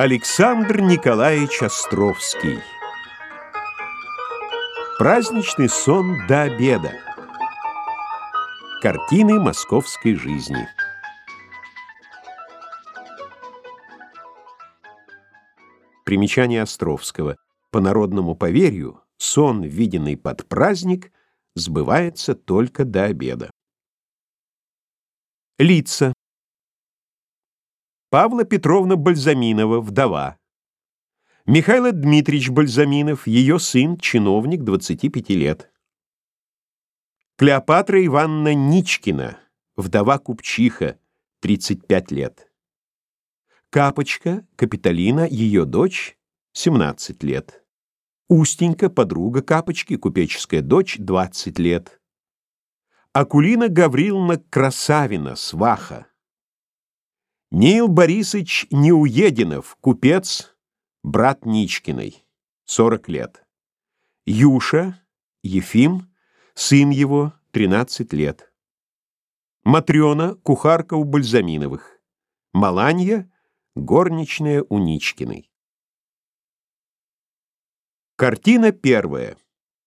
Александр Николаевич Островский. Праздничный сон до обеда. Картины московской жизни. Примечание Островского. По народному поверью, сон, виденный под праздник, сбывается только до обеда. Лица. Павла Петровна Бальзаминова, вдова. Михаил Дмитриевич Бальзаминов, ее сын, чиновник, 25 лет. Клеопатра Ивановна Ничкина, вдова купчиха, 35 лет. Капочка Капитолина, ее дочь, 17 лет. Устенька, подруга Капочки, купеческая дочь, 20 лет. Акулина Гавриловна Красавина, сваха. Нил Борисович Неуединов, купец, брат Ничкиной, 40 лет. Юша, Ефим, сын его, 13 лет. Матрена, кухарка у Бальзаминовых. Маланья, горничная у Ничкиной. Картина первая.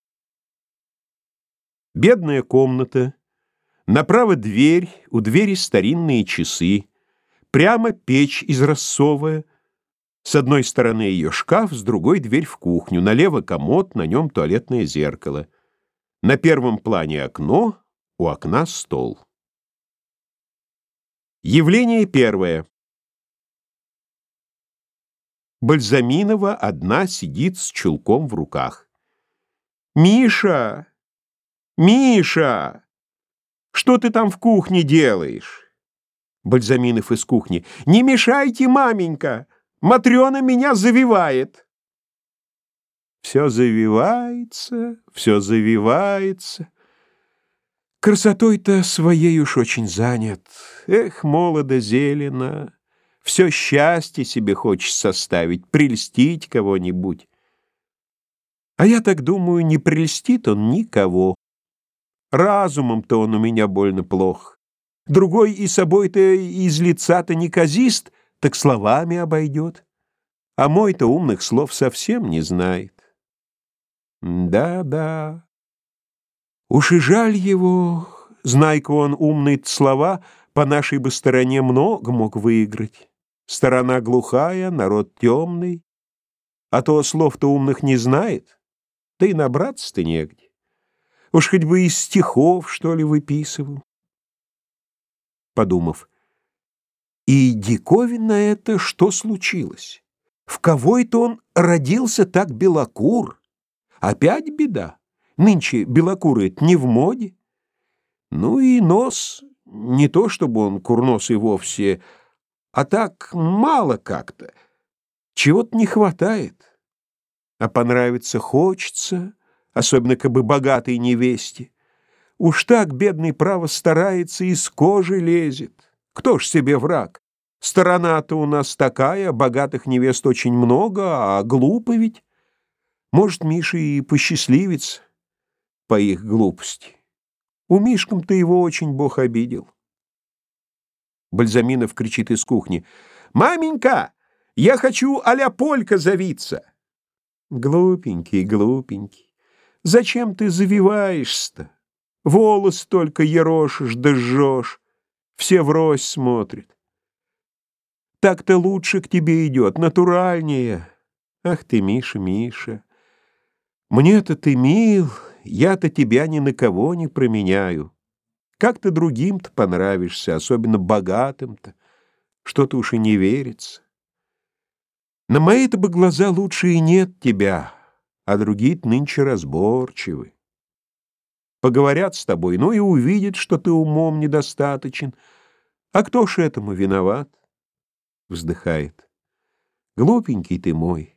Бедная комната. Направо дверь, у двери старинные часы. Прямо печь изразцовая. С одной стороны ее шкаф, с другой дверь в кухню. Налево комод, на нем туалетное зеркало. На первом плане окно, у окна стол. Явление первое. Бальзаминова одна сидит с чулком в руках. «Миша! Миша! Что ты там в кухне делаешь?» Бальзаминов из кухни. «Не мешайте, маменька! Матрена меня завивает!» Все завивается, все завивается. Красотой-то своей уж очень занят. Эх, молодо зелено. Все счастье себе хочешь составить, прельстить кого-нибудь. А я так думаю, не прельстит он никого. Разумом-то он у меня больно плох. Другой и собой-то из лица-то неказист, так словами обойдет. А мой-то умных слов совсем не знает. Да-да. Уж и жаль его. Знай-ка он умные слова, по нашей бы стороне много мог выиграть. Сторона глухая, народ темный. А то слов-то умных не знает, да и набраться-то негде. Уж хоть бы из стихов, что ли, выписывал. Подумав, и диковинно это, что случилось. В кого это он родился так белокур? Опять беда. Нынче белокурый-то не в моде. Ну и нос, не то чтобы он курносый вовсе, а так мало как-то. Чего-то не хватает. А понравиться хочется, особенно как бы богатой невесте. Уж так бедный право старается, из кожи лезет. Кто ж себе враг? Сторона-то у нас такая, богатых невест очень много, а глупо ведь. Может, Миша и посчастливится по их глупости. У Мишкам-то его очень Бог обидел. Бальзаминов кричит из кухни: «Маменька, я хочу а-ля полька завиться!» Глупенький, глупенький, зачем ты завиваешься-то? Волос только ерошишь да жжешь, все врозь смотрят. Так-то лучше к тебе идет, натуральнее. Ах ты, Миша, Миша, мне-то ты мил, я-то тебя ни на кого не променяю. Как ты другим-то понравишься, особенно богатым-то, что-то уж и не верится. На мои-то бы глаза лучше и нет тебя, а другие-то нынче разборчивы. Поговорят с тобой, ну и увидят, что ты умом недостаточен. А кто ж этому виноват? Вздыхает. Глупенький ты мой.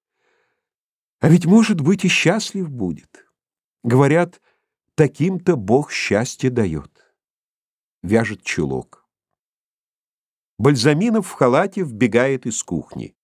А ведь, может быть, и счастлив будет. Говорят, таким-то Бог счастье дает. Вяжет чулок. Бальзаминов в халате вбегает из кухни.